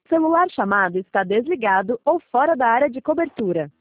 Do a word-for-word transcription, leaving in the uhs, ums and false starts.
Celular chamado está desligado ou fora da área de cobertura.